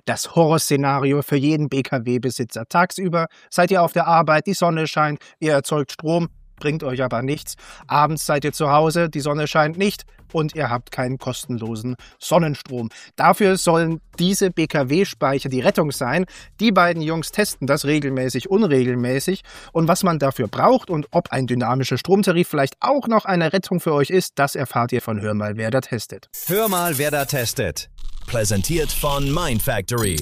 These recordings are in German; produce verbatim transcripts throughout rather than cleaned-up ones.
das Horrorszenario für jeden B K W-Besitzer. Tagsüber seid ihr auf der Arbeit, die Sonne scheint, ihr erzeugt Strom, bringt euch aber nichts. Abends seid ihr zu Hause, die Sonne scheint nicht und ihr habt keinen kostenlosen Sonnenstrom. Dafür sollen diese B K W-Speicher die Rettung sein. Die beiden Jungs testen das regelmäßig, unregelmäßig. Und was man dafür braucht und ob ein dynamischer Stromtarif vielleicht auch noch eine Rettung für euch ist, das erfahrt ihr von Hör mal, wer da testet. Hör mal, wer da testet. Präsentiert von Mindfactory.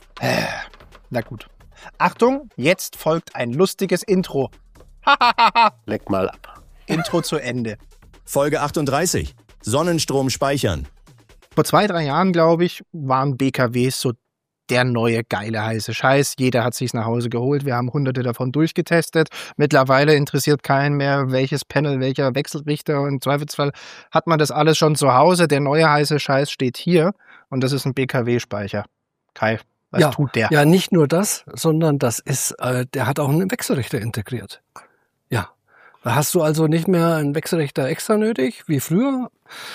Na gut. Achtung, jetzt folgt ein lustiges Intro. Leck mal ab. Intro zu Ende. Folge achtunddreißig. Sonnenstrom speichern. Vor zwei, drei Jahren, glaube ich, waren B K Ws so der neue geile heiße Scheiß. Jeder hat sich's nach Hause geholt. Wir haben hunderte davon durchgetestet. Mittlerweile interessiert keinen mehr, welches Panel, welcher Wechselrichter. Und im Zweifelsfall hat man das alles schon zu Hause. Der neue heiße Scheiß steht hier und das ist ein B K W-Speicher. Kai, was ja, tut der? Ja, nicht nur das, sondern das ist, äh, der hat auch einen Wechselrichter integriert. Ja, da hast du also nicht mehr einen Wechselrichter extra nötig, wie früher.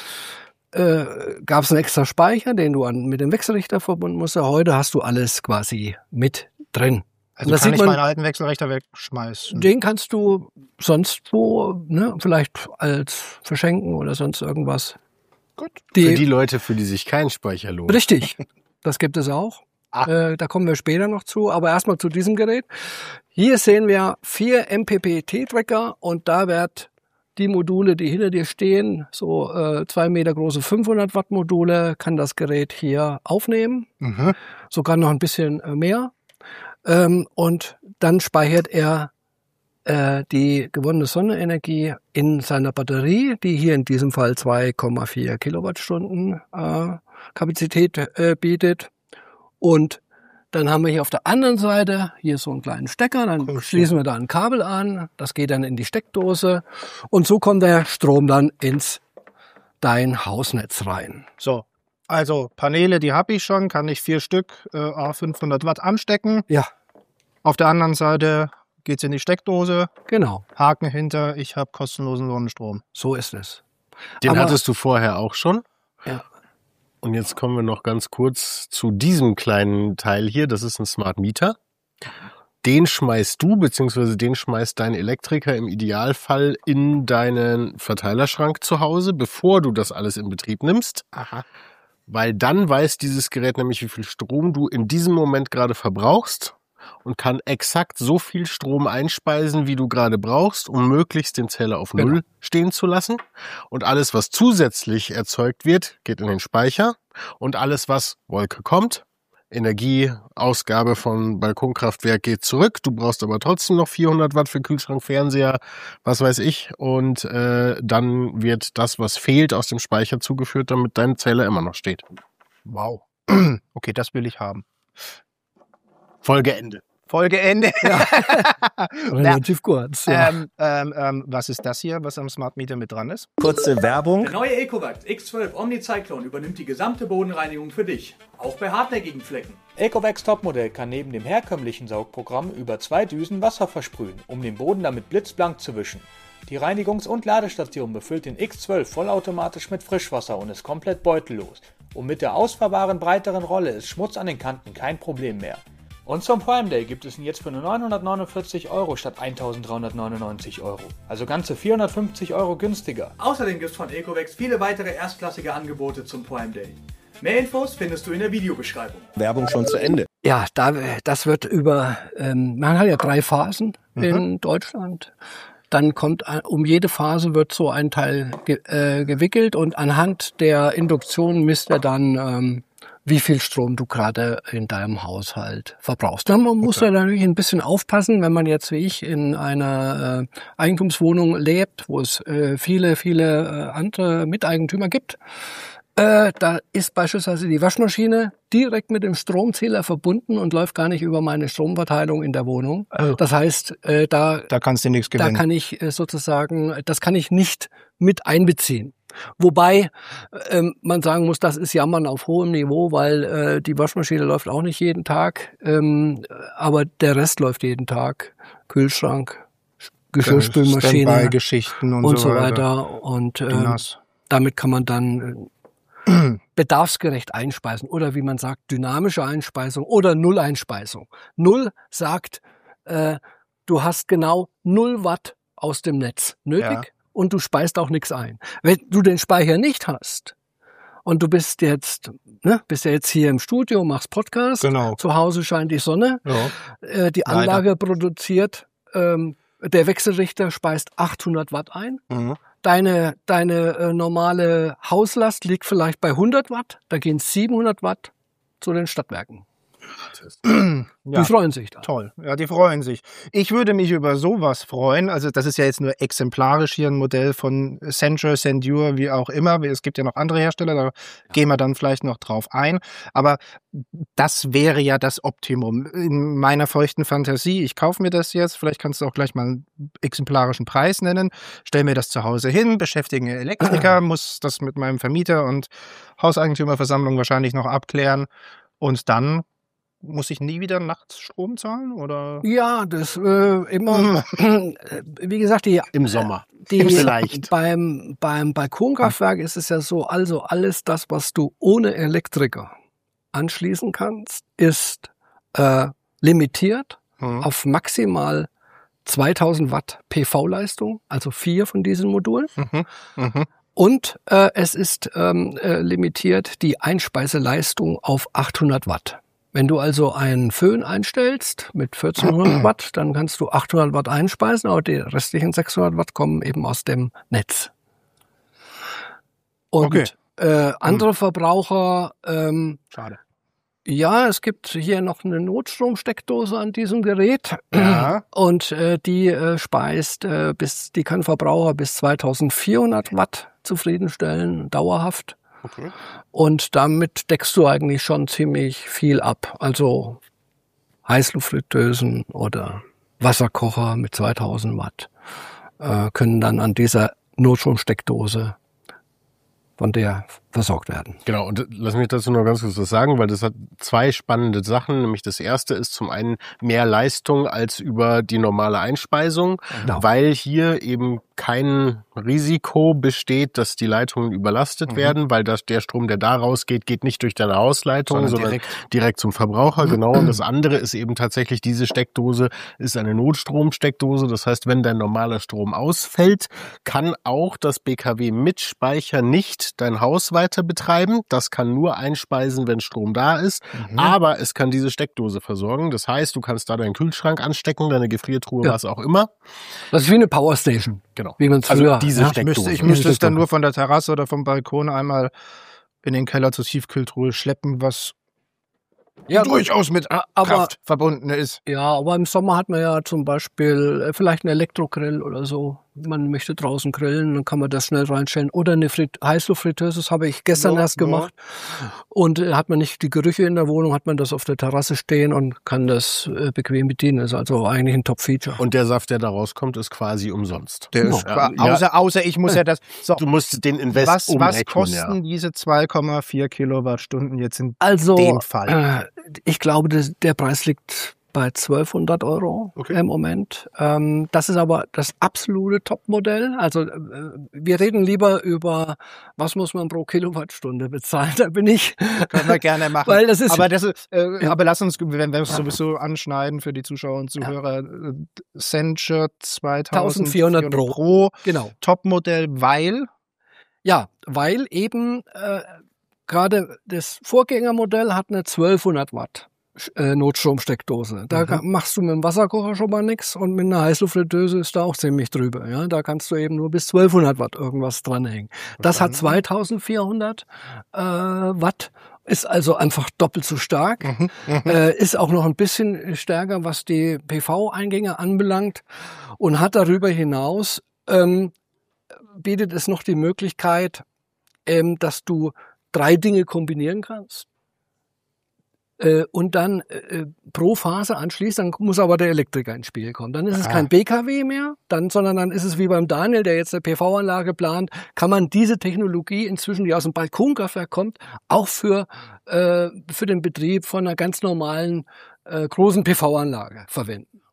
Äh, gab es einen extra Speicher, den du an, mit dem Wechselrichter verbunden musst. Heute hast du alles quasi mit drin. Also kann ich meinen alten Wechselrichter wegschmeißen? Den kannst du sonst wo, ne, vielleicht als verschenken oder sonst irgendwas. Gut. Die, für die Leute, für die sich kein Speicher lohnt. Richtig, das gibt es auch. Ah. Äh, da kommen wir später noch zu, aber erstmal zu diesem Gerät. Hier sehen wir vier M P P T-Tracker und da wird die Module, die hinter dir stehen, so äh, zwei Meter große fünfhundert Watt Module, kann das Gerät hier aufnehmen. Mhm. Sogar noch ein bisschen äh, mehr. Ähm, und dann speichert er äh, die gewonnene Sonnenenergie in seiner Batterie, die hier in diesem Fall zwei Komma vier Kilowattstunden äh, Kapazität äh, bietet. Und dann haben wir hier auf der anderen Seite hier so einen kleinen Stecker, dann cool, schließen wir da ein Kabel an, das geht dann in die Steckdose und so kommt der Strom dann ins dein Hausnetz rein. So, also Paneele, die habe ich schon, kann ich vier Stück äh, fünfhundert Watt anstecken. Ja. Auf der anderen Seite geht's in die Steckdose. Genau. Haken hinter, ich habe kostenlosen Sonnenstrom. So ist es. Den Aber, hattest du vorher auch schon? Ja. Und jetzt kommen wir noch ganz kurz zu diesem kleinen Teil hier. Das ist ein Smart Meter. Den schmeißt du, beziehungsweise den schmeißt dein Elektriker im Idealfall in deinen Verteilerschrank zu Hause, bevor du das alles in Betrieb nimmst. Aha. Weil dann weiß dieses Gerät nämlich, wie viel Strom du in diesem Moment gerade verbrauchst und kann exakt so viel Strom einspeisen, wie du gerade brauchst, um möglichst den Zähler auf Null genau. stehen zu lassen. Und alles, was zusätzlich erzeugt wird, geht in den Speicher. Und alles, was Wolke kommt, Energieausgabe von Balkonkraftwerk geht zurück. Du brauchst aber trotzdem noch vierhundert Watt für Kühlschrank, Fernseher, was weiß ich. Und äh, dann wird das, was fehlt, aus dem Speicher zugeführt, damit dein Zähler immer noch steht. Wow. Okay, das will ich haben. Folgeende. Folgeende. Ja. Relativ kurz. Ja. Ähm, ähm, ähm, was ist das hier, was am Smart Meter mit dran ist? Kurze Werbung. Der neue Ecovac X zwölf Omni-Cyclone übernimmt die gesamte Bodenreinigung für dich. Auch bei hartnäckigen Flecken. Ecovacs Topmodell kann neben dem herkömmlichen Saugprogramm über zwei Düsen Wasser versprühen, um den Boden damit blitzblank zu wischen. Die Reinigungs- und Ladestation befüllt den X zwölf vollautomatisch mit Frischwasser und ist komplett beutellos. Und mit der ausfahrbaren breiteren Rolle ist Schmutz an den Kanten kein Problem mehr. Und zum Prime Day gibt es ihn jetzt für nur neunhundertneunundvierzig Euro statt eintausenddreihundertneunundneunzig Euro. Also ganze vierhundertfünfzig Euro günstiger. Außerdem gibt es von Ecovacs viele weitere erstklassige Angebote zum Prime Day. Mehr Infos findest du in der Videobeschreibung. Werbung schon zu Ende. Ja, da, das wird über, ähm, man hat ja drei Phasen mhm. in Deutschland. Dann kommt, um jede Phase wird so ein Teil ge, äh, gewickelt und anhand der Induktion misst er dann, ähm, wie viel Strom du gerade in deinem Haushalt verbrauchst. Dann muss okay. er natürlich ein bisschen aufpassen, wenn man jetzt wie ich in einer äh, Eigentumswohnung lebt, wo es äh, viele, viele äh, andere Miteigentümer gibt. Äh, da ist beispielsweise die Waschmaschine direkt mit dem Stromzähler verbunden und läuft gar nicht über meine Stromverteilung in der Wohnung. Oh. Das heißt, äh, da, da kannst du nichts gewinnen. Da kann ich äh, sozusagen, das kann ich nicht mit einbeziehen. Wobei ähm, man sagen muss, das ist Jammern auf hohem Niveau, weil äh, die Waschmaschine läuft auch nicht jeden Tag, ähm, aber der Rest läuft jeden Tag. Kühlschrank, Geschirrspülmaschine Geschichten und, und so so weiter. weiter. Und äh, damit kann man dann äh, bedarfsgerecht einspeisen oder wie man sagt, dynamische Einspeisung oder Null-Einspeisung. Null sagt, äh, du hast genau null Watt aus dem Netz nötig ja. und du speist auch nichts ein. Wenn du den Speicher nicht hast und du bist jetzt, ne, bist ja jetzt hier im Studio, machst Podcast, genau. zu Hause scheint die Sonne, ja. äh, die Anlage Leider. produziert, ähm, der Wechselrichter speist achthundert Watt ein. Mhm. Deine, deine äh, normale Hauslast liegt vielleicht bei hundert Watt, da gehen siebenhundert Watt zu den Stadtwerken. Ja, die freuen sich da. Toll, ja, die freuen sich. Ich würde mich über sowas freuen. Also das ist ja jetzt nur exemplarisch hier ein Modell von Senture, Sendure, wie auch immer. Es gibt ja noch andere Hersteller, da gehen wir dann vielleicht noch drauf ein. Aber das wäre ja das Optimum. In meiner feuchten Fantasie, ich kaufe mir das jetzt, vielleicht kannst du auch gleich mal einen exemplarischen Preis nennen, stell mir das zu Hause hin, beschäftige einen Elektriker, muss das mit meinem Vermieter und Hauseigentümerversammlung wahrscheinlich noch abklären und dann muss ich nie wieder nachts Strom zahlen, oder? Ja, das äh, immer, wie gesagt, die im Sommer. Die, Vielleicht. Beim, beim Balkonkraftwerk ist es ja so, also alles das, was du ohne Elektriker anschließen kannst, ist äh, limitiert mhm. auf maximal zweitausend Watt P V-Leistung, also vier von diesen Modulen. Mhm. Mhm. Und äh, es ist ähm, äh, limitiert die Einspeiseleistung auf achthundert Watt. Wenn du also einen Föhn einstellst mit vierzehnhundert Watt, dann kannst du achthundert Watt einspeisen, aber die restlichen sechshundert Watt kommen eben aus dem Netz. Und okay. äh, andere Verbraucher, ähm, schade. Ja, es gibt hier noch eine Notstromsteckdose an diesem Gerät ja. und äh, die äh, speist äh, bis, die kann Verbraucher bis zweitausendvierhundert Watt zufriedenstellen, dauerhaft. Okay. Und damit deckst du eigentlich schon ziemlich viel ab. Also Heißluftfritteusen oder Wasserkocher mit zweitausend Watt äh, können dann an dieser Notstromsteckdose von der versorgt werden. Genau, und lass mich dazu noch ganz kurz was sagen, weil das hat zwei spannende Sachen. Nämlich das erste ist zum einen mehr Leistung als über die normale Einspeisung, genau. weil hier eben kein Risiko besteht, dass die Leitungen überlastet mhm. werden, weil das, der Strom, der da rausgeht, geht nicht durch deine Hausleitung, sondern, sondern direkt. direkt zum Verbraucher. Mhm. Genau, und das andere ist eben tatsächlich, diese Steckdose ist eine Notstromsteckdose. Das heißt, wenn dein normaler Strom ausfällt, kann auch das B K W mit Speicher nicht dein Haus weiter betreiben. Das kann nur einspeisen, wenn Strom da ist. Mhm. Aber es kann diese Steckdose versorgen. Das heißt, du kannst da deinen Kühlschrank anstecken, deine Gefriertruhe, ja. was auch immer. Das ist wie eine Powerstation. Genau. Wie man es früher. Also diese ja, Steckdose. Ich müsste, ich müsste es dann nur von der Terrasse oder vom Balkon einmal in den Keller zur Tiefkühltruhe schleppen, was ja, durchaus mit aber, Kraft verbunden ist. Ja, aber im Sommer hat man ja zum Beispiel vielleicht einen Elektrogrill oder so. Man möchte draußen grillen, dann kann man das schnell reinstellen. Oder eine Frit- Heißluftfritteuse, das habe ich gestern ja, erst gemacht. Ja. Und äh, hat man nicht die Gerüche in der Wohnung, hat man das auf der Terrasse stehen und kann das äh, bequem bedienen. Das ist also eigentlich ein Top-Feature. Und der Saft, der da rauskommt, ist quasi umsonst. Der ist, ja. außer, außer ich muss ja das... So, du musst den Invest was, umrechnen. Was kosten ja. diese zwei Komma vier Kilowattstunden jetzt in also, dem Fall? Äh, ich glaube, das, der Preis liegt bei zwölfhundert Euro okay. im Moment. Ähm, das ist aber das absolute Topmodell. Also äh, wir reden lieber über, was muss man pro Kilowattstunde bezahlen. Da bin ich. Können wir gerne machen. Weil das ist, aber, das ist, äh, ja. aber lass uns, wenn wir es sowieso anschneiden für die Zuschauer und Zuhörer, ja. Senture zweitausendvierhundert Pro. Pro. Genau. Topmodell, weil? Ja, weil eben äh, gerade das Vorgängermodell hat eine zwölfhundert Watt. Notstromsteckdose. Da mhm. machst du mit dem Wasserkocher schon mal nichts und mit einer Heißluftfritteuse ist da auch ziemlich drüber. Ja, da kannst du eben nur bis zwölfhundert Watt irgendwas dranhängen. Das hat zweitausendvierhundert äh, Watt, ist also einfach doppelt so stark, mhm. Mhm. Äh, ist auch noch ein bisschen stärker, was die P V-Eingänge anbelangt und hat darüber hinaus ähm, bietet es noch die Möglichkeit, ähm, dass du drei Dinge kombinieren kannst. Und dann äh, pro Phase anschließt, dann muss aber der Elektriker ins Spiel kommen. Dann ist es ah. kein B K W mehr, dann, sondern dann ist es wie beim Daniel, der jetzt eine P V-Anlage plant, kann man diese Technologie inzwischen, die aus dem Balkonkraftwerk kommt, auch für äh, für den Betrieb von einer ganz normalen äh, großen P V-Anlage verwenden.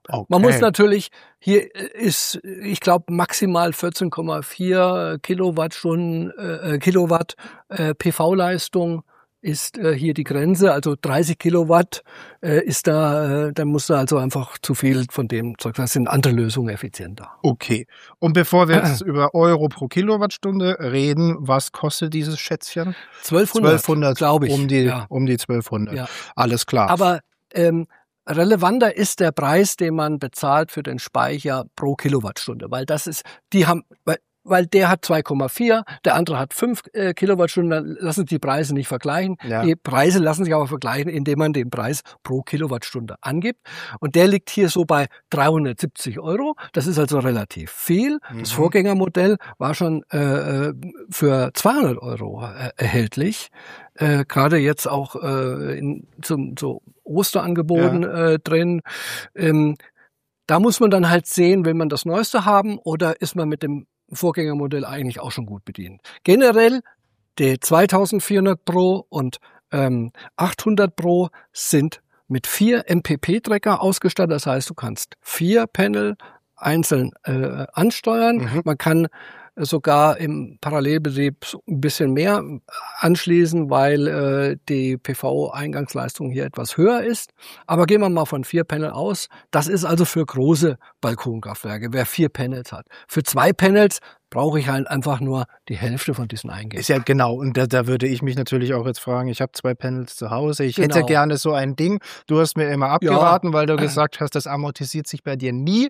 Okay. Man muss natürlich, hier ist, ich glaube, maximal vierzehn Komma vier Kilowattstunden, äh, Kilowatt äh, P V-Leistung ist äh, hier die Grenze. Also dreißig Kilowatt äh, ist da, äh, da muss da also einfach zu viel von dem Zeug. Das sind andere Lösungen effizienter. Okay. Und bevor wir jetzt über Euro pro Kilowattstunde reden, was kostet dieses Schätzchen? zwölfhundert, glaube ich. Um die, ja. um die zwölfhundert. Ja. Alles klar. Aber ähm, relevanter ist der Preis, den man bezahlt für den Speicher pro Kilowattstunde, weil das ist, die haben, weil, weil der hat zwei Komma vier, der andere hat fünf äh, Kilowattstunden, dann lassen sich die Preise nicht vergleichen. Ja. Die Preise lassen sich aber vergleichen, indem man den Preis pro Kilowattstunde angibt. Und der liegt hier so bei dreihundertsiebzig Euro. Das ist also relativ viel. Mhm. Das Vorgängermodell war schon äh, für zweihundert Euro äh, erhältlich. Äh, gerade jetzt auch äh, in, zum so Osterangeboten ja. äh, drin. Ähm, da muss man dann halt sehen, will man das Neueste haben oder ist man mit dem Vorgängermodell eigentlich auch schon gut bedient. Generell die zweitausendvierhundert Pro und ähm, achthundert Pro sind mit vier M P P-Trecker ausgestattet. Das heißt, du kannst vier Panel einzeln äh, ansteuern. Mhm. Man kann sogar im Parallelbetrieb ein bisschen mehr anschließen, weil äh, die P V-Eingangsleistung hier etwas höher ist. Aber gehen wir mal von vier Panel aus. Das ist also für große Balkonkraftwerke, wer vier Panels hat. Für zwei Panels brauche ich halt einfach nur die Hälfte von diesen Eingängen. Ist ja genau, und da, da würde ich mich natürlich auch jetzt fragen, ich habe zwei Panels zu Hause, ich Genau. hätte gerne so ein Ding. Du hast mir immer abgeraten, ja. weil du gesagt hast, das amortisiert sich bei dir nie.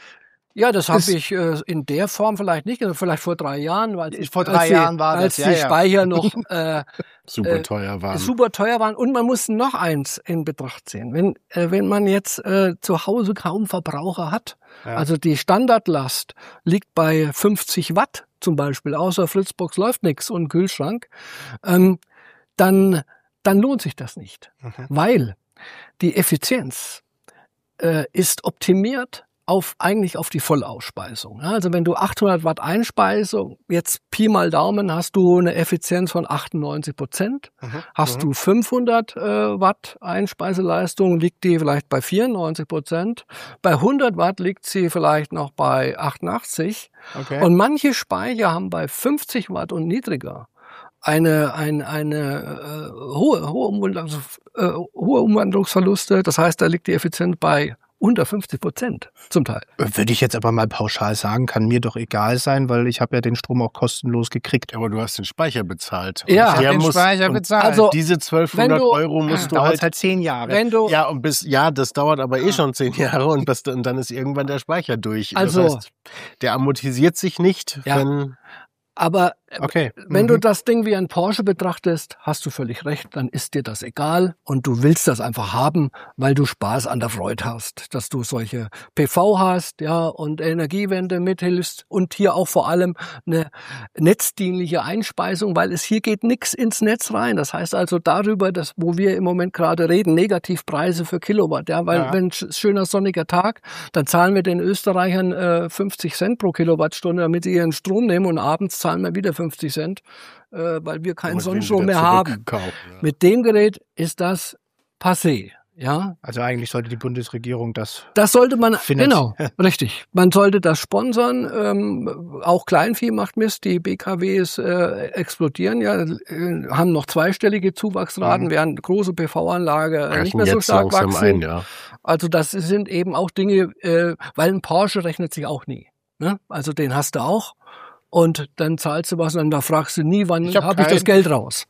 Ja, das habe ich äh, in der Form vielleicht nicht, also vielleicht vor drei Jahren, weil vor drei Jahren war als das, die ja, ja. Speicher noch äh, super teuer waren. Äh, super teuer waren. Und man muss noch eins in Betracht ziehen. Wenn äh, wenn man jetzt äh, zu Hause kaum Verbraucher hat, ja. also die Standardlast liegt bei fünfzig Watt zum Beispiel, außer Fritzbox läuft nichts und Kühlschrank, ähm, dann dann lohnt sich das nicht, mhm. weil die Effizienz äh, ist optimiert auf eigentlich auf die Volllausspeisung. Also wenn du achthundert Watt Einspeisung, jetzt Pi mal Daumen, hast du eine Effizienz von achtundneunzig Prozent. Mhm. Hast mhm. du fünfhundert äh, Watt Einspeiseleistung, liegt die vielleicht bei vierundneunzig Prozent. Bei hundert Watt liegt sie vielleicht noch bei achtundachtzig. Okay. Und manche Speicher haben bei fünfzig Watt und niedriger eine eine eine äh, hohe hohe, Umwandlungs, äh, hohe Umwandlungsverluste. Das heißt, da liegt die Effizienz bei unter fünfzig Prozent zum Teil. Würde ich jetzt aber mal pauschal sagen, kann mir doch egal sein, weil ich habe ja den Strom auch kostenlos gekriegt. Aber du hast den Speicher bezahlt. Ja, ich habe den muss, Speicher bezahlt. Also diese zwölfhundert du, Euro musst du halt... halt zehn Jahre. Wenn du, ja, und bis, ja, das dauert aber eh schon zehn Jahre und, bis, und dann ist irgendwann der Speicher durch. Also, das heißt, der amortisiert sich nicht, ja. wenn... Aber okay. wenn mhm. du das Ding wie ein Porsche betrachtest, hast du völlig recht, dann ist dir das egal und du willst das einfach haben, weil du Spaß an der Freude hast, dass du solche P V hast, ja, und Energiewende mithilfst und hier auch vor allem eine netzdienliche Einspeisung, weil es hier geht nichts ins Netz rein. Das heißt also darüber, dass, wo wir im Moment gerade reden, Negativpreise für Kilowatt, ja, weil ja. wenn schöner sonniger Tag, dann zahlen wir den Österreichern äh, fünfzig Cent pro Kilowattstunde, damit sie ihren Strom nehmen und abends zahlen wir wieder fünfzig Cent, äh, weil wir keinen Sonnenstrom mehr haben. Ja. Mit dem Gerät ist das passé. Ja. Also eigentlich sollte die Bundesregierung das Das sollte man, genau, richtig. Man sollte das sponsern. Ähm, auch Kleinvieh macht Mist. Die B K Ws äh, explodieren ja, äh, haben noch zweistellige Zuwachsraten, mhm. während große P V-Anlage äh, nicht mehr so stark wachsen. Ein, ja. Also das sind eben auch Dinge, äh, weil ein Porsche rechnet sich auch nie. Ne? Also den hast du auch. Und dann zahlst du was und dann fragst du nie, wann habe hab ich das Geld raus.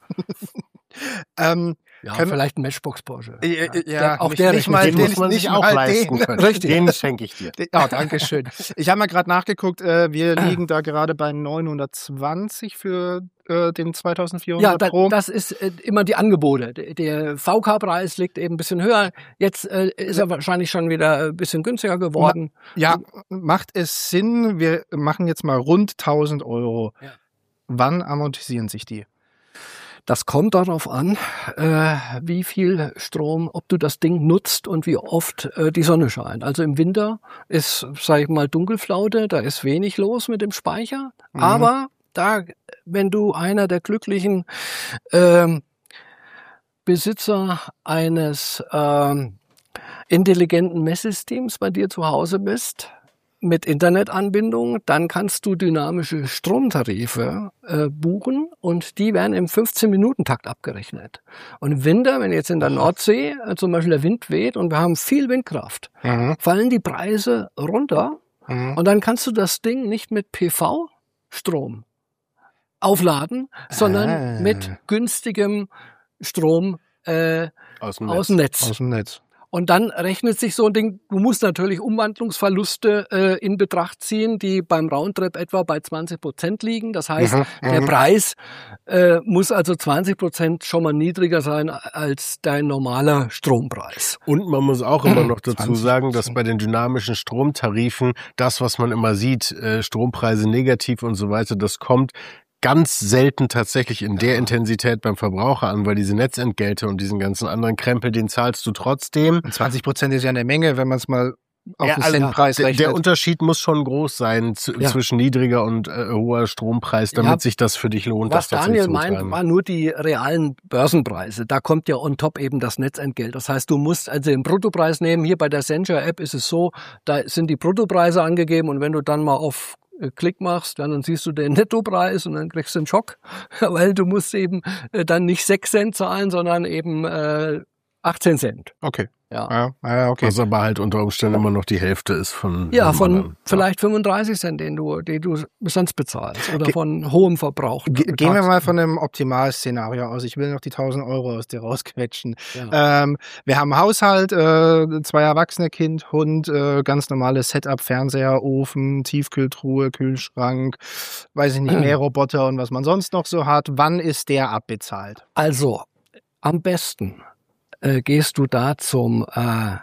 ähm, ja, vielleicht ein Matchbox Porsche. Ja, ja, ja auch nicht, der nicht mal, den muss man sich auch leisten können. Richtig. Den schenke ich dir. Ja, danke schön. Ich habe mal gerade nachgeguckt, äh, wir liegen da gerade bei neunhundertzwanzig für äh, den zweitausendvierhundert ja, da, Pro. Das ist äh, immer die Angebote. Der, der V K-Preis liegt eben ein bisschen höher. Jetzt äh, ist er wahrscheinlich schon wieder ein bisschen günstiger geworden. Ma- ja, macht es Sinn? Wir machen jetzt mal rund tausend Euro. Ja. Wann amortisieren sich die? Das kommt darauf an, äh, wie viel Strom, ob du das Ding nutzt und wie oft äh, die Sonne scheint. Also im Winter ist, sag ich mal, Dunkelflaute, da ist wenig los mit dem Speicher. Mhm. Aber da, wenn du einer der glücklichen äh, Besitzer eines äh, intelligenten Messsystems bei dir zu Hause bist, mit Internetanbindung, dann kannst du dynamische Stromtarife äh, buchen und die werden im fünfzehn-Minuten-Takt abgerechnet. Und im Winter, wenn jetzt in der Nordsee äh, zum Beispiel der Wind weht und wir haben viel Windkraft, mhm. fallen die Preise runter mhm. und dann kannst du das Ding nicht mit P V-Strom aufladen, sondern ah. mit günstigem Strom äh, aus dem Netz. Aus dem Netz. Aus dem Netz. Und dann rechnet sich so ein Ding, du musst natürlich Umwandlungsverluste äh, in Betracht ziehen, die beim Roundtrip etwa bei zwanzig Prozent liegen. Das heißt, mhm, der mhm. Preis äh, muss also zwanzig Prozent schon mal niedriger sein als dein normaler Strompreis. Und man muss auch immer noch dazu sagen, dass bei den dynamischen Stromtarifen das, was man immer sieht, äh, Strompreise negativ und so weiter, das kommt ganz selten tatsächlich in der Intensität beim Verbraucher an, weil diese Netzentgelte und diesen ganzen anderen Krempel, den zahlst du trotzdem. Und zwanzig Prozent ist ja eine Menge, wenn man es mal auf ja, den also Centpreis rechnet. Der Unterschied muss schon groß sein z- ja. zwischen niedriger und äh, hoher Strompreis, damit ja, sich das für dich lohnt. Was das Daniel meint, war nur die realen Börsenpreise. Da kommt ja on top eben das Netzentgelt. Das heißt, du musst also den Bruttopreis nehmen. Hier bei der Senture-App ist es so, da sind die Bruttopreise angegeben und wenn du dann mal auf Klick machst, dann siehst du den Nettopreis und dann kriegst du einen Schock, weil du musst eben dann nicht sechs Cent zahlen, sondern eben äh, achtzehn Cent. Okay. Ja. Ja, ja, okay. Was aber halt unter Umständen immer noch die Hälfte ist von ja von anderen. Vielleicht fünfunddreißig Cent, den du, den du sonst bezahlst oder Ge- von hohem Verbrauch. Ge- gehen wir mal von einem Optimalszenario aus. Ich will noch die tausend Euro aus dir rausquetschen. Ja. Ähm, wir haben einen Haushalt, äh, zwei erwachsene, Kind, Hund, äh, ganz normales Setup, Fernseher, Ofen, Tiefkühltruhe, Kühlschrank, weiß ich nicht, Mähroboter und was man sonst noch so hat. Wann ist der abbezahlt? Also am besten Äh, gehst du da zum äh,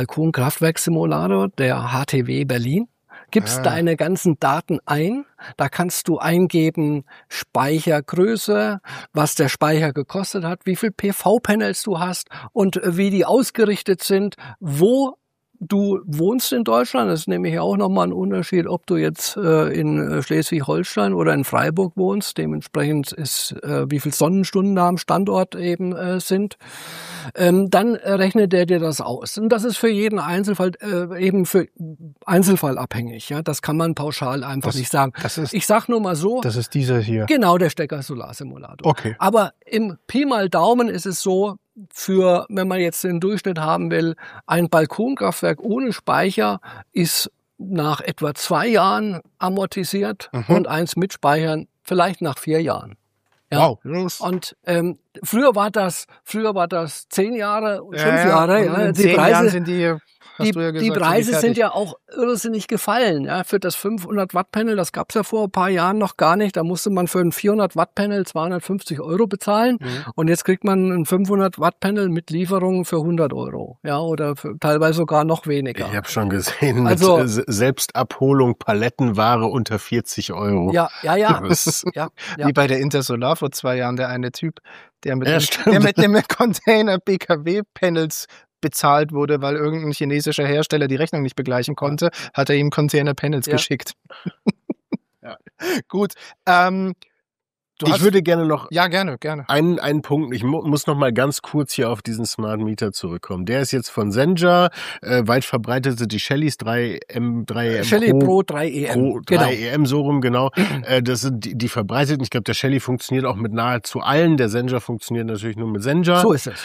Balkon-Kraftwerkssimulator der H T W Berlin, gibst ah. deine ganzen Daten ein, da kannst du eingeben Speichergröße, was der Speicher gekostet hat, wie viel P V-Panels du hast und äh, wie die ausgerichtet sind, wo du wohnst in Deutschland. Das ist nämlich auch nochmal ein Unterschied, ob du jetzt äh, in Schleswig-Holstein oder in Freiburg wohnst. Dementsprechend ist, äh, wie viel Sonnenstunden da am Standort eben äh, sind. Ähm, dann rechnet der dir das aus. Und das ist für jeden Einzelfall äh, eben für Einzelfall abhängig. Ja, das kann man pauschal einfach das, nicht sagen. Das ist, ich sag nur mal so. Das ist dieser hier. Genau, der Stecker-Solarsimulator. Okay. Aber im Pi mal Daumen ist es so, für, wenn man jetzt den Durchschnitt haben will, ein Balkonkraftwerk ohne Speicher ist nach etwa zwei Jahren amortisiert mhm. und eins mit Speichern vielleicht nach vier Jahren. Ja. Wow. Und ähm, früher war das, früher war das zehn Jahre, ja, fünf ja. Jahre. Und Ja, in die zehn Preise Jahren sind die. Die, ja gesagt, die Preise sind, sind ja auch irrsinnig gefallen. Ja, für das fünfhundert Watt Panel, das gab's ja vor ein paar Jahren noch gar nicht. Da musste man für ein vierhundert Watt Panel zweihundertfünfzig Euro bezahlen. Mhm. Und jetzt kriegt man ein fünfhundert Watt Panel mit Lieferung für hundert Euro. Ja, oder für, teilweise sogar noch weniger. Ich habe schon gesehen, also, mit Selbstabholung Palettenware unter vierzig Euro. Ja, ja, ja. ja, ja. Wie bei der Intersolar vor zwei Jahren, der eine Typ, der mit, ja, dem, der mit dem Container B K W-Panels bezahlt wurde, weil irgendein chinesischer Hersteller die Rechnung nicht begleichen konnte, hat er ihm Container Panels ja. geschickt. ja. Gut. Ähm, du ich hast, würde gerne noch ja, gerne, gerne. Einen, einen Punkt, ich mu- muss noch mal ganz kurz hier auf diesen Smart Meter zurückkommen. Der ist jetzt von Senja, äh, weit verbreitet sind die Shellys drei M, drei M Shelly Pro, Pro drei E M. Pro drei E M, so rum, genau. äh, das sind die, die verbreiteten. Ich glaube, der Shelly funktioniert auch mit nahezu allen. Der Senja funktioniert natürlich nur mit Senja. So ist es.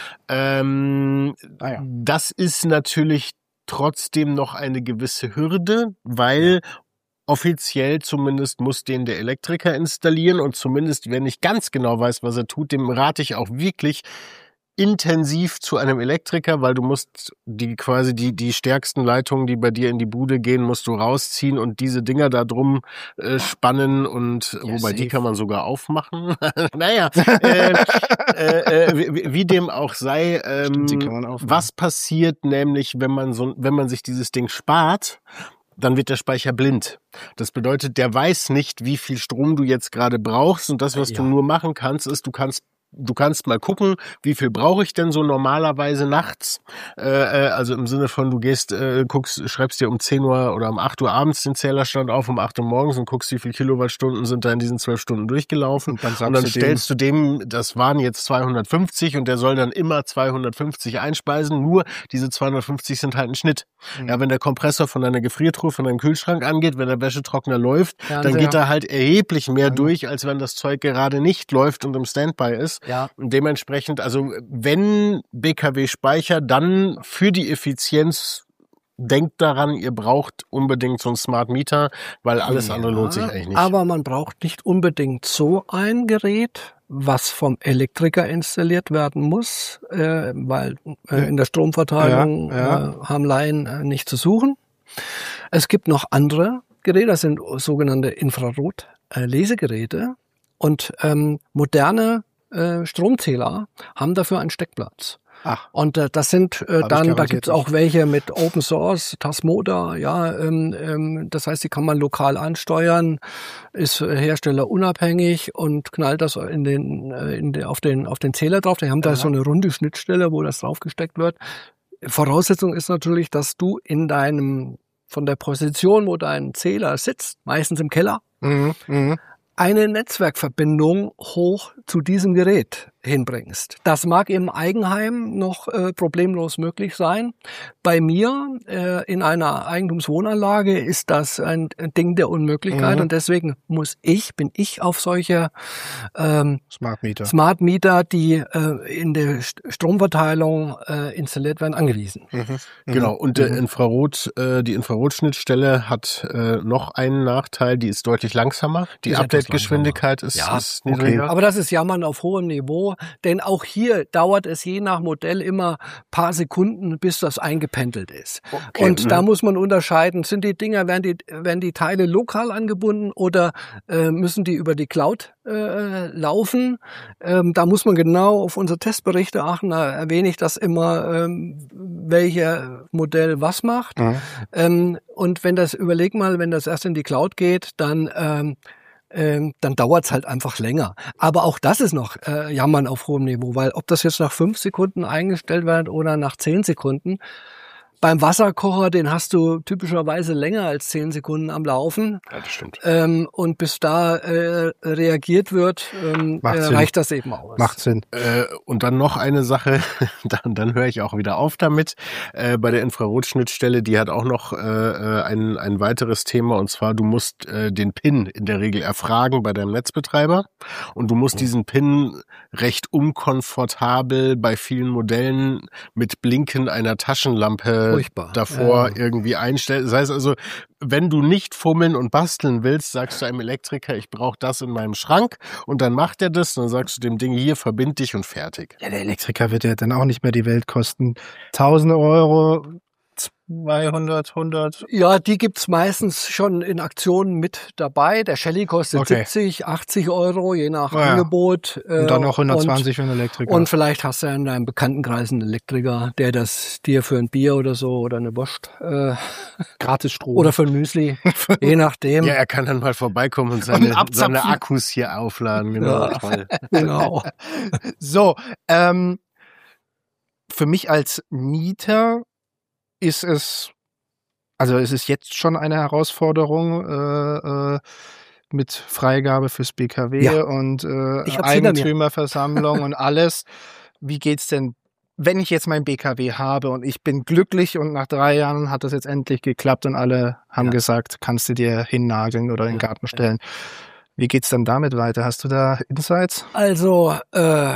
Ähm, ah, ja. Das ist natürlich trotzdem noch eine gewisse Hürde, weil offiziell zumindest muss den der Elektriker installieren und zumindest, wenn ich ganz genau weiß, was er tut, dem rate ich auch wirklich intensiv zu einem Elektriker, weil du musst die quasi die die stärksten Leitungen, die bei dir in die Bude gehen, musst du rausziehen und diese Dinger da drum äh, spannen und ja, wobei safe. Die kann man sogar aufmachen. naja, äh, äh, wie, wie dem auch sei, ähm, Stimmt, die kann man aufmachen. Was passiert nämlich, wenn man so wenn man sich dieses Ding spart? Dann wird der Speicher blind. Das bedeutet, der weiß nicht, wie viel Strom du jetzt gerade brauchst und das, was ja. du nur machen kannst, ist, du kannst du kannst mal gucken, wie viel brauche ich denn so normalerweise nachts? Äh, also im Sinne von, du gehst, äh, guckst, schreibst dir um zehn Uhr oder um acht Uhr abends den Zählerstand auf, um acht Uhr morgens und guckst, wie viel Kilowattstunden sind da in diesen zwölf Stunden durchgelaufen. Und dann, und dann du stellst du dem, das waren jetzt zweihundertfünfzig und der soll dann immer zweihundertfünfzig einspeisen. Nur diese zweihundertfünfzig sind halt ein Schnitt. Mhm. Ja, wenn der Kompressor von deiner Gefriertruhe, von deinem Kühlschrank angeht, wenn der Wäschetrockner läuft, ja, dann geht da halt erheblich mehr mhm. durch, als wenn das Zeug gerade nicht läuft und im Standby ist. Ja. Und dementsprechend, also wenn B K W-Speicher, dann für die Effizienz, denkt daran, ihr braucht unbedingt so einen Smart Meter, weil alles ja, andere lohnt sich eigentlich nicht. Aber man braucht nicht unbedingt so ein Gerät, was vom Elektriker installiert werden muss, äh, weil äh, in der Stromverteilung ja, ja. Äh, haben Laien äh, nicht zu suchen. Es gibt noch andere Geräte, das sind sogenannte Infrarot-Lesegeräte und ähm, moderne äh, Stromzähler haben dafür einen Steckplatz. Ach. Und äh, das sind äh, dann, da gibt's auch welche mit Open Source, Tasmoda, ja, ähm, ähm, das heißt, die kann man lokal ansteuern, ist äh, herstellerunabhängig und knallt das in den, äh, in den, auf den, auf den Zähler drauf. Die haben ja. da so eine runde Schnittstelle, wo das draufgesteckt wird. Voraussetzung ist natürlich, dass du in deinem, von der Position, wo dein Zähler sitzt, meistens im Keller, mhm, mh. eine Netzwerkverbindung hoch zu diesem Gerät hinbringst. Das mag im Eigenheim noch äh, problemlos möglich sein. Bei mir äh, in einer Eigentumswohnanlage ist das ein, ein Ding der Unmöglichkeit mhm. und deswegen muss ich, bin ich auf solche ähm, Smart Meter, Smart Meter, die äh, in der Stromverteilung äh, installiert werden, angewiesen. Mhm. Genau. Und der Infrarot, äh, die Infrarotschnittstelle hat äh, noch einen Nachteil, die ist deutlich langsamer. Die, die Update-Geschwindigkeit ist, ja, ist niedriger. Okay. Aber das ist Jammern auf hohem Niveau. Denn auch hier dauert es je nach Modell immer paar Sekunden, bis das eingependelt ist. Okay, und ne? da muss man unterscheiden, sind die Dinger, werden die, werden die Teile lokal angebunden oder äh, müssen die über die Cloud äh, laufen? Ähm, da muss man genau auf unsere Testberichte achten, da erwähne ich das immer, ähm, welcher Modell was macht. Mhm. Ähm, und wenn das, überleg mal, wenn das erst in die Cloud geht, dann ähm, Ähm, dann dauert's halt einfach länger. Aber auch das ist noch äh, Jammern auf hohem Niveau, weil ob das jetzt nach fünf Sekunden eingestellt wird oder nach zehn Sekunden, beim Wasserkocher, den hast du typischerweise länger als zehn Sekunden am Laufen. Ja, das stimmt. Ähm, und bis da äh, reagiert wird, ähm, äh, reicht das eben aus. Macht Sinn. Äh, und dann noch eine Sache, dann, dann höre ich auch wieder auf damit. Äh, bei der Infrarotschnittstelle, die hat auch noch äh, ein, ein weiteres Thema, und zwar, du musst äh, den PIN in der Regel erfragen bei deinem Netzbetreiber und du musst mhm. diesen PIN recht unkomfortabel bei vielen Modellen mit Blinken einer Taschenlampe Furchtbar. davor ja. irgendwie einstellen. Das heißt also, wenn du nicht fummeln und basteln willst, sagst du einem Elektriker, ich brauche das in meinem Schrank und dann macht er das und dann sagst du dem Ding, hier, verbind dich und fertig. Ja, der Elektriker wird ja dann auch nicht mehr die Welt kosten. Tausende Euro, zweihundert, hundert Ja, die gibt's meistens schon in Aktionen mit dabei. Der Shelly kostet okay. siebzig, achtzig Euro, je nach ja. Angebot. Und dann noch hundertzwanzig für einen Elektriker. Und vielleicht hast du in deinem Bekanntenkreis einen Elektriker, der das dir für ein Bier oder so oder eine Wurst äh, gratis Strom. Oder für ein Müsli, je nachdem. Ja, er kann dann mal vorbeikommen und seine, und seine Akkus hier aufladen. Genau. Ja, genau. So, ähm, für mich als Mieter ist es, also es ist jetzt schon eine Herausforderung äh, äh, mit Freigabe fürs B K W ja. und äh, Eigentümerversammlung und alles. Wie geht's denn, wenn ich jetzt mein B K W habe und ich bin glücklich und nach drei Jahren hat das jetzt endlich geklappt und alle haben ja. gesagt, kannst du dir hinnageln oder in den Garten stellen. Wie geht's dann damit weiter? Hast du da Insights? Also, äh,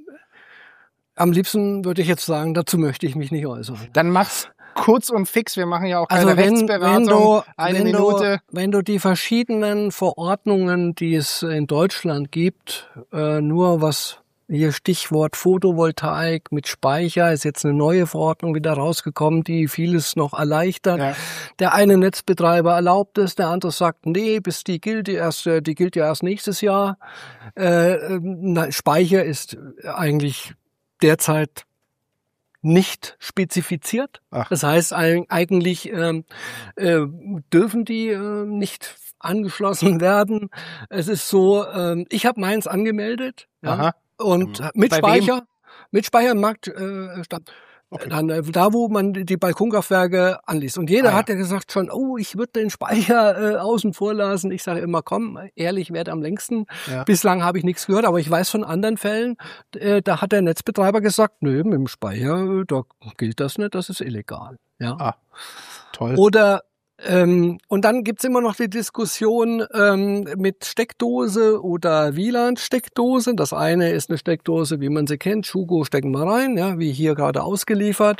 am liebsten würde ich jetzt sagen, dazu möchte ich mich nicht äußern. Dann mach's kurz und fix, wir machen ja auch keine also wenn, Rechtsberatung, wenn du, eine wenn Minute. Du, wenn du die verschiedenen Verordnungen, die es in Deutschland gibt, äh, nur was hier Stichwort Photovoltaik mit Speicher, ist jetzt eine neue Verordnung wieder rausgekommen, die vieles noch erleichtert. Ja. Der eine Netzbetreiber erlaubt es, der andere sagt, nee, bis die gilt, die, erst, die gilt ja erst nächstes Jahr. Äh, Speicher ist eigentlich derzeit nicht spezifiziert. Ach. Das heißt, eigentlich ähm, äh, dürfen die äh, nicht angeschlossen werden. Es ist so, ähm, ich habe meins angemeldet. Ja. Und Mhm. mit Bei Speicher, mit Speicher im Markt, äh, stand. Okay. Dann, äh, da, wo man die Balkonkraftwerke anliest. Und jeder Ah, ja. hat ja gesagt schon, oh, ich würde den Speicher äh, außen vor lassen. Ich sage immer, komm, ehrlich, werd am längsten. Ja. Bislang habe ich nichts gehört, aber ich weiß von anderen Fällen, äh, da hat der Netzbetreiber gesagt, nö, mit dem Speicher, äh, da gilt das nicht, das ist illegal. Ja. Ah, toll. Oder ähm, und dann gibt's immer noch die Diskussion ähm, mit Steckdose oder W L A N-Steckdose. Das eine ist eine Steckdose, wie man sie kennt, Schuko stecken wir rein, ja, wie hier gerade ausgeliefert.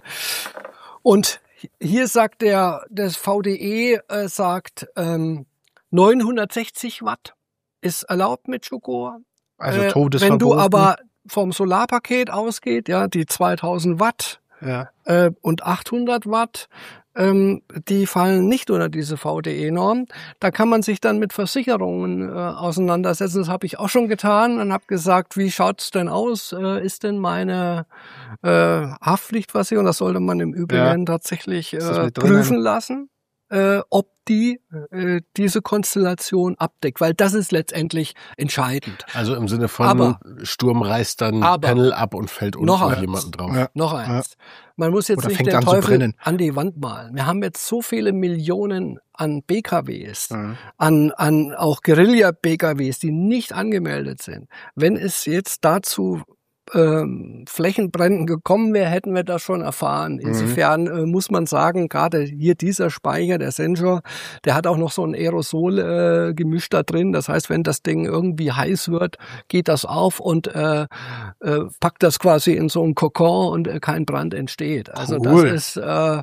Und hier sagt der das V D E äh, sagt ähm, neunhundertsechzig Watt ist erlaubt mit Schuko. Also Äh, Todesverbot. wenn du aber vom Solarpaket ausgeht, ja, die zweitausend Watt Ja. äh, und achthundert Watt, ähm, die fallen nicht unter diese V D E-Norm. Da kann man sich dann mit Versicherungen äh, auseinandersetzen. Das habe ich auch schon getan und habe gesagt, wie schaut's denn aus? Äh, ist denn meine äh, Haftpflichtversicherung, das sollte man im Übrigen Ja. tatsächlich Ist das äh, mit drinnen? prüfen lassen, äh, ob die äh, diese Konstellation abdeckt, weil das ist letztendlich entscheidend. Also im Sinne von Aber- Sturm reißt dann Aber- Panel ab und fällt unten Noch auf eins. jemanden drauf. Ja. Noch eins. Man muss jetzt Oder nicht fängt den an zu Teufel brennen. an die Wand malen. Wir haben jetzt so viele Millionen an B K Ws, Mhm. an, an auch Guerilla-B K Ws, die nicht angemeldet sind. Wenn es jetzt dazu ähm, Flächenbränden gekommen wäre, hätten wir das schon erfahren. Insofern äh, muss man sagen, gerade hier dieser Speicher, der Sensor, der hat auch noch so ein Aerosol-Gemisch äh, Gemisch da drin. Das heißt, wenn das Ding irgendwie heiß wird, geht das auf und äh, äh, packt das quasi in so einen Kokon und äh, kein Brand entsteht. Also Cool. das ist äh,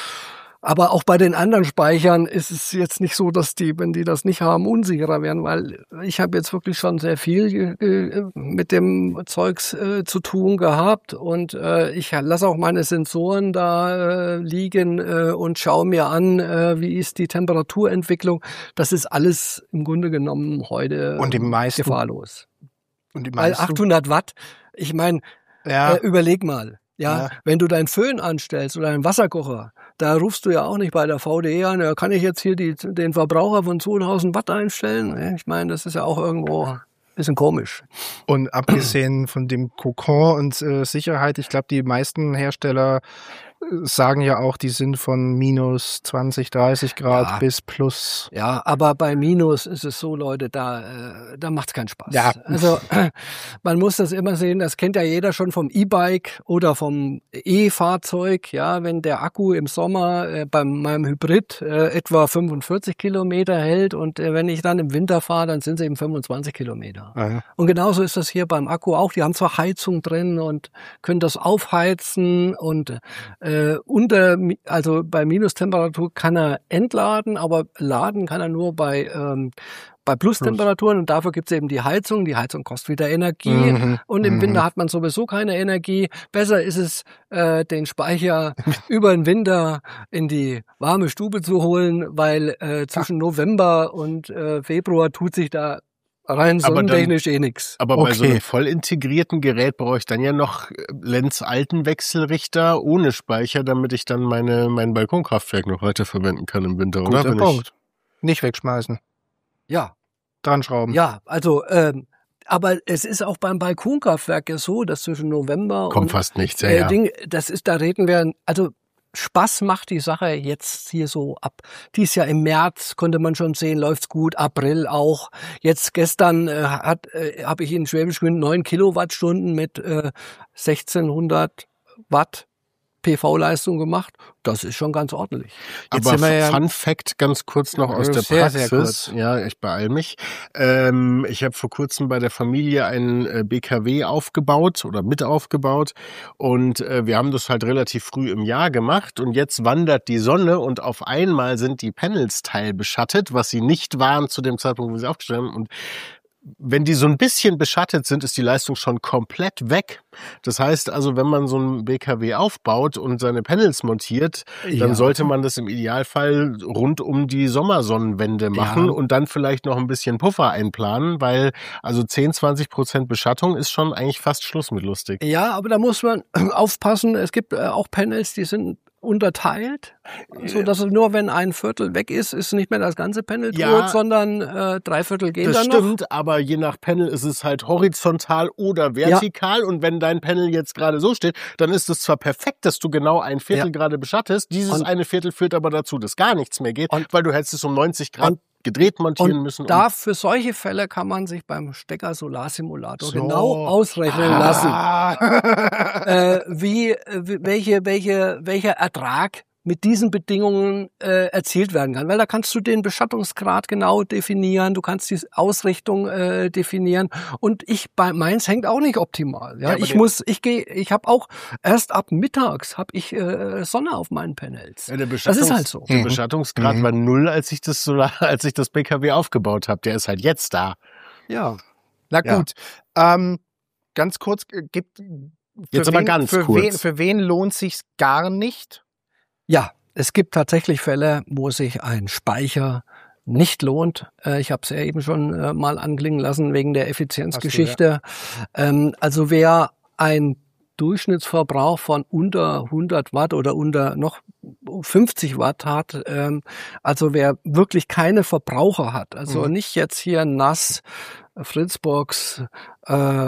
aber auch bei den anderen Speichern ist es jetzt nicht so, dass die, wenn die das nicht haben, unsicherer werden, weil ich habe jetzt wirklich schon sehr viel äh, mit dem Zeugs äh, zu tun gehabt und äh, ich lasse auch meine Sensoren da äh, liegen äh, und schaue mir an, äh, wie ist die Temperaturentwicklung. Das ist alles im Grunde genommen heute Und die meisten- gefahrlos. Und die Weil meisten, achthundert Watt, ich meine, ja, äh, überleg mal, ja, Ja. wenn du deinen Föhn anstellst oder einen Wasserkocher, da rufst du ja auch nicht bei der V D E an, ja, kann ich jetzt hier die, den Verbraucher von zweitausend Watt einstellen? Ich meine, das ist ja auch irgendwo ein bisschen komisch. und abgesehen von dem Kokon und äh, Sicherheit, ich glaube, die meisten Hersteller äh, sagen ja auch, die sind von minus zwanzig, dreißig Grad Ja. bis plus. Ja, aber bei Minus ist es so, Leute, da, äh, da macht's keinen Spaß. Ja. Also man muss das immer sehen, das kennt ja jeder schon vom E-Bike oder vom E-Fahrzeug, ja, wenn der Akku im Sommer äh, bei meinem Hybrid äh, etwa fünfundvierzig Kilometer hält und äh, wenn ich dann im Winter fahre, dann sind es eben fünfundzwanzig Kilometer. Ja. Und genauso ist das hier beim Akku auch. Die haben zwar Heizung drin und können das aufheizen und äh, unter, also bei Minustemperatur kann er entladen, aber laden kann er nur bei ähm, bei Plustemperaturen und dafür gibt's eben die Heizung. Die Heizung kostet wieder Energie Mhm. und im Mhm. Winter hat man sowieso keine Energie. Besser ist es, äh, den Speicher über den Winter in die warme Stube zu holen, weil äh, zwischen November und äh, Februar tut sich da rein Aber dann- sonnentechnisch eh nix. Aber bei so Okay. einem voll integrierten Gerät brauche ich dann ja noch äh, Lenz alten Wechselrichter ohne Speicher, damit ich dann meine mein Balkonkraftwerk noch weiter verwenden kann im Winter, oder? Guter Wenn Punkt. Nicht wegschmeißen. Ja, Dran schrauben. ja, also ähm, aber es ist auch beim Balkonkraftwerk ja so, dass zwischen November Kommt und fast nichts, ja, äh, ja. Ding, das ist, da reden wir, also Spaß macht die Sache jetzt hier so ab. Dies Jahr im März konnte man schon sehen, läuft's gut, April auch. Jetzt gestern äh, hat äh, habe ich in Schwäbisch Gmünd neun Kilowattstunden mit äh, sechzehnhundert Watt P V-Leistung gemacht. Das ist schon ganz ordentlich. Jetzt Aber sind wir ja- Fun Fact ganz kurz noch aus Ja, der sehr, sehr Praxis. Ja, ich beeil mich. Ähm, ich habe vor kurzem bei der Familie einen äh, B K W aufgebaut oder mit aufgebaut und äh, wir haben das halt relativ früh im Jahr gemacht und jetzt wandert die Sonne und auf einmal sind die Panels teilbeschattet, was sie nicht waren zu dem Zeitpunkt, wo sie aufgestellt haben. Und wenn die so ein bisschen beschattet sind, ist die Leistung schon komplett weg. Das heißt also, wenn man so einen B K W aufbaut und seine Panels montiert, dann Ja. sollte man das im Idealfall rund um die Sommersonnenwende machen Ja. und dann vielleicht noch ein bisschen Puffer einplanen, weil also zehn, zwanzig Prozent Beschattung ist schon eigentlich fast Schluss mit lustig. Ja, aber da muss man aufpassen. Es gibt äh, auch Panels, die sind unterteilt, so dass es nur, wenn ein Viertel weg ist, ist nicht mehr das ganze Panel tot, Ja, sondern äh, drei Viertel gehen Das dann noch. stimmt, aber je nach Panel ist es halt horizontal oder vertikal. Und wenn dein Panel jetzt gerade so steht, dann ist es zwar perfekt, dass du genau ein Viertel Ja. gerade beschattest. Dieses Und- eine Viertel führt aber dazu, dass gar nichts mehr geht, Und- weil du hättest es um neunzig Grad Und- gedreht montieren Und müssen. da für solche Fälle kann man sich beim Stecker Solarsimulator So. genau ausrechnen Ah. lassen, äh, wie, äh, welche, welche, welcher Ertrag mit diesen Bedingungen äh, erzielt werden kann. Weil da kannst du den Beschattungsgrad genau definieren, du kannst die Ausrichtung äh, definieren. Und ich bei meins hängt auch nicht optimal. Ja, Ja, aber ich der- muss, ich gehe, ich habe auch erst ab mittags habe ich äh, Sonne auf meinen Panels. Ja, der Das Beschattungs- ist halt so. Der Beschattungsgrad Mhm. war null, als ich das Solar, als ich das B K W aufgebaut habe. Der ist halt jetzt da. Ja. Na Ja. gut, ähm, ganz kurz, äh, gibt für Jetzt aber wen, ganz für kurz. Wen, für wen lohnt sich's gar nicht? Ja, es gibt tatsächlich Fälle, wo sich ein Speicher nicht lohnt. Äh, Ich habe es ja eben schon äh, mal anklingen lassen wegen der Effizienzgeschichte. Ähm, Also wer ein Durchschnittsverbrauch von unter hundert Watt oder unter noch fünfzig Watt hat, ähm, also wer wirklich keine Verbraucher hat, also Mhm. nicht jetzt hier nass, Fritzbox, äh,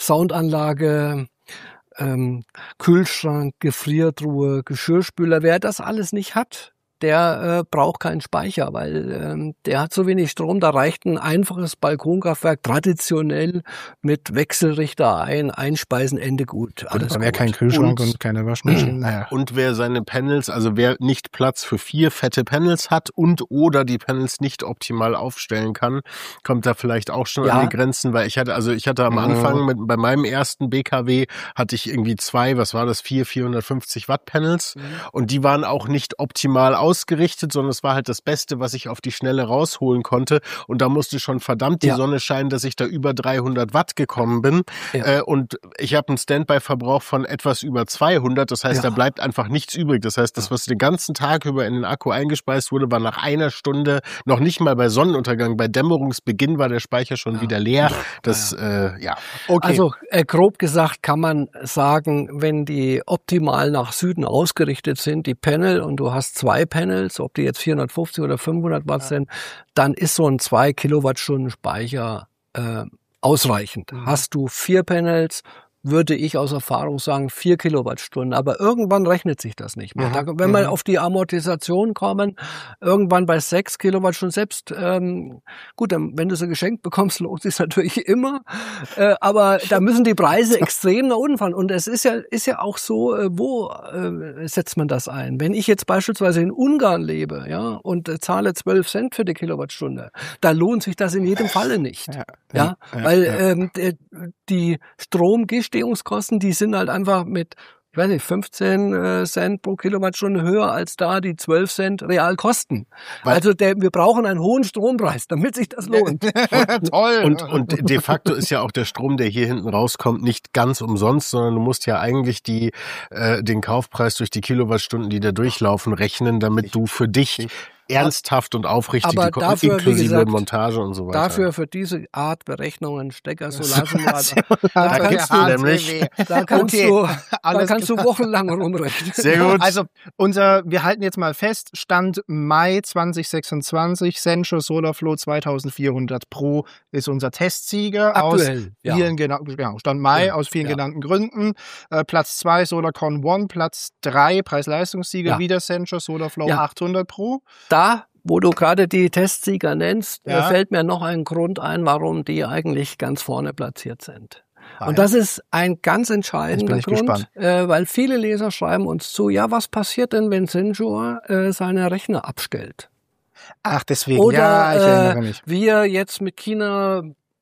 Soundanlage, ähm, Kühlschrank, Gefriertruhe, Geschirrspüler, wer das alles nicht hat, der äh, braucht keinen Speicher, weil ähm, der hat so wenig Strom, da reicht ein einfaches Balkonkraftwerk traditionell mit Wechselrichter ein, einspeisen, Ende gut. Alles Aber wer gut. keinen Kühlschrank und, Und- keine Waschmaschine, naja. Und wer seine Panels, also wer nicht Platz für vier fette Panels hat und oder die Panels nicht optimal aufstellen kann, kommt da vielleicht auch schon Ja. an die Grenzen, weil ich hatte, also ich hatte am Mhm. Anfang mit, bei meinem ersten B K W hatte ich irgendwie zwei, was war das, vier, vierhundertfünfzig Watt Panels und die waren auch nicht optimal ausgerichtet, sondern es war halt das Beste, was ich auf die Schnelle rausholen konnte und da musste schon verdammt die Ja. Sonne scheinen, dass ich da über dreihundert Watt gekommen bin Ja. äh, und ich habe einen Standby-Verbrauch von etwas über zweihundert, das heißt, Ja. da bleibt einfach nichts übrig. Das heißt, das, was den ganzen Tag über in den Akku eingespeist wurde, war nach einer Stunde noch nicht mal bei Sonnenuntergang, bei Dämmerungsbeginn war der Speicher schon wieder leer. Das, äh, ja. Okay. Also äh, grob gesagt kann man sagen, wenn die optimal nach Süden ausgerichtet sind, die Panel, und du hast zwei Panels, ob die jetzt vierhundertfünfzig oder fünfhundert Watt sind, dann ist so ein zwei Kilowattstunden Speicher äh, ausreichend. Mhm. Hast du vier Panels, würde ich aus Erfahrung sagen, vier Kilowattstunden. Aber irgendwann rechnet sich das nicht mehr. Mhm. Da, wenn wir Mhm. auf die Amortisation kommen, irgendwann bei sechs Kilowattstunden selbst, ähm, gut, dann, wenn du sie geschenkt bekommst, lohnt sich natürlich immer. Äh, aber da müssen die Preise extrem nach unten fahren. Und es ist ja, ist ja auch so, äh, wo äh, setzt man das ein? Wenn ich jetzt beispielsweise in Ungarn lebe, ja, und äh, zahle zwölf Cent für die Kilowattstunde, da lohnt sich das in jedem Falle nicht. Ja, Ja, ja, weil ja. Ähm, der, die Stromgestehungskosten, die sind halt einfach mit, ich weiß nicht, fünfzehn äh, Cent pro Kilowattstunde höher als da die zwölf Cent real kosten. Weil- also der, wir brauchen einen hohen Strompreis, damit sich das lohnt. Toll. Und, und de facto ist ja auch der Strom, der hier hinten rauskommt, nicht ganz umsonst, sondern du musst ja eigentlich die, äh, den Kaufpreis durch die Kilowattstunden, die da durchlaufen, rechnen, damit du für dich ernsthaft und aufrichtig, Aber die, Ko- dafür, wie inklusive gesagt, Montage und so weiter. Dafür, für diese Art Berechnungen, Stecker, Solarsimulator, Da da gibt's kannst du, nämlich- da kannst Okay, du, da alles kannst du wochenlang rumrechnen. Sehr gut. Also unser, wir halten jetzt mal fest, Stand Mai zwanzig sechsundzwanzig, Sencho Solarflow zweitausendvierhundert Pro ist unser Testsieger Aktuell, aus ja. vielen genau, genau, Stand Mai Ja, aus vielen ja. genannten Gründen. Äh, Platz zwei Solarcon One, Platz drei Preis-Leistungssieger Ja. wieder Sencho Solarflow Ja. achthundert Pro. Da, wo du gerade die Testsieger nennst, Ja. äh, fällt mir noch ein Grund ein, warum die eigentlich ganz vorne platziert sind. Ah, Und ja. das ist ein ganz Jetzt entscheidender bin ich Grund, gespannt. äh, weil viele Leser schreiben uns zu, ja, was passiert denn, wenn Senjor äh, seine Rechner abstellt? Ach, deswegen, Oder ja, ich erinnere äh, mich. wir jetzt mit China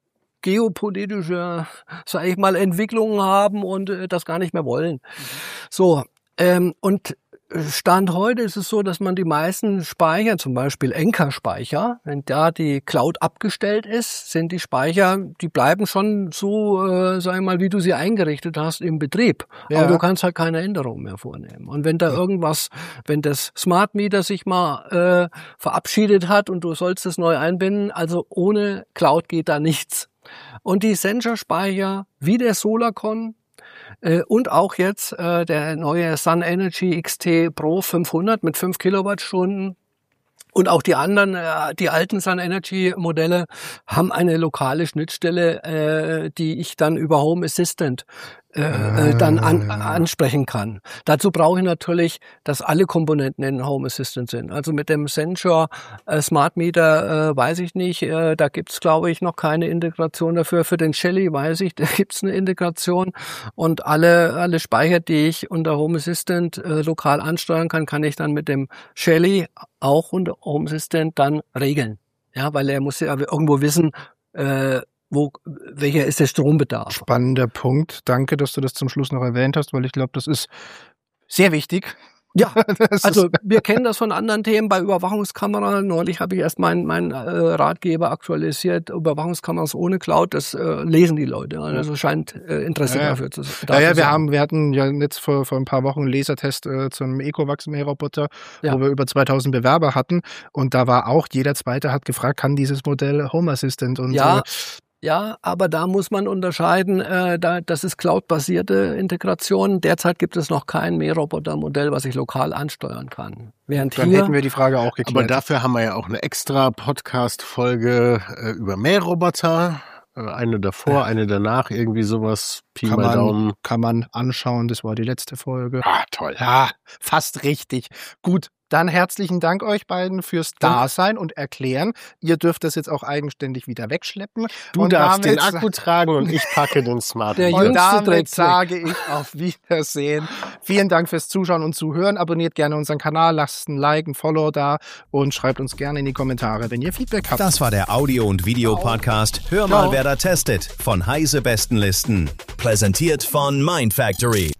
geopolitische, sage ich mal, Entwicklungen haben und äh, das gar nicht mehr wollen. So, ähm, und Stand heute ist es so, dass man die meisten Speicher, zum Beispiel Enka-Speicher, wenn da die Cloud abgestellt ist, sind die Speicher, die bleiben schon so, äh, sag ich mal, wie du sie eingerichtet hast im Betrieb. Ja. Aber du kannst halt keine Änderungen mehr vornehmen. Und wenn da irgendwas, wenn das Smart Meter sich mal äh, verabschiedet hat und du sollst es neu einbinden, also ohne Cloud geht da nichts. Und die Sencha-Speicher, wie der Solarcon, Äh, und auch jetzt äh, der neue Sun Energy X T Pro fünfhundert mit fünf Kilowattstunden. Und auch die anderen, äh, die alten Sun Energy Modelle haben eine lokale Schnittstelle, äh, die ich dann über Home Assistant äh, äh, dann an, ansprechen kann. Dazu brauche ich natürlich, dass alle Komponenten in Home Assistant sind. Also mit dem Sensor äh, Smart Meter äh, weiß ich nicht, äh, da gibt's glaube ich noch keine Integration dafür. Für den Shelly weiß ich, da gibt's eine Integration und alle alle Speicher, die ich unter Home Assistant äh, lokal ansteuern kann, kann ich dann mit dem Shelly auch unter Home Assistant dann regeln. Ja, weil er muss ja irgendwo wissen, äh, wo, welcher ist der Strombedarf. Spannender Punkt. Danke, dass du das zum Schluss noch erwähnt hast, weil ich glaube, das ist sehr wichtig. Ja, also wir kennen das von anderen Themen bei Überwachungskameras. Neulich habe ich erst meinen mein, äh, Ratgeber aktualisiert. Überwachungskameras ohne Cloud, das äh, lesen die Leute. Also scheint äh, Interesse ja, dafür zu sein. Ja, ja, wir haben, wir hatten ja jetzt vor, vor ein paar Wochen einen Lasertest äh, zu einem Ecovax-Mähroboter, ja. wo wir über zweitausend Bewerber hatten. Und da war auch, jeder Zweite hat gefragt, kann dieses Modell Home Assistant? Und ja. Äh, Ja, aber da muss man unterscheiden, äh, da, das ist cloud-basierte Integration. Derzeit gibt es noch kein Mähroboter-Modell, was ich lokal ansteuern kann. Während Dann hier, hätten wir die Frage auch geklärt. Aber dafür haben wir ja auch eine extra Podcast-Folge äh, über Mähroboter. Äh, eine davor, ja. eine danach, irgendwie sowas. Pi kann, mal man, Daumen. kann man anschauen, das war die letzte Folge. Ah, toll. Ja, fast richtig. Gut. Dann herzlichen Dank euch beiden fürs Dasein und Erklären. Ihr dürft das jetzt auch eigenständig wieder wegschleppen. Du und darfst damit, den Akku tragen und ich packe den Smart Meter. Und damit sage ich auf Wiedersehen. Vielen Dank fürs Zuschauen und Zuhören. Abonniert gerne unseren Kanal, lasst ein Like, ein Follow da und schreibt uns gerne in die Kommentare, wenn ihr Feedback habt. Das war der Audio- und Videopodcast Hör mal, wer da testet von Heise Bestenlisten. Präsentiert von Mind Factory.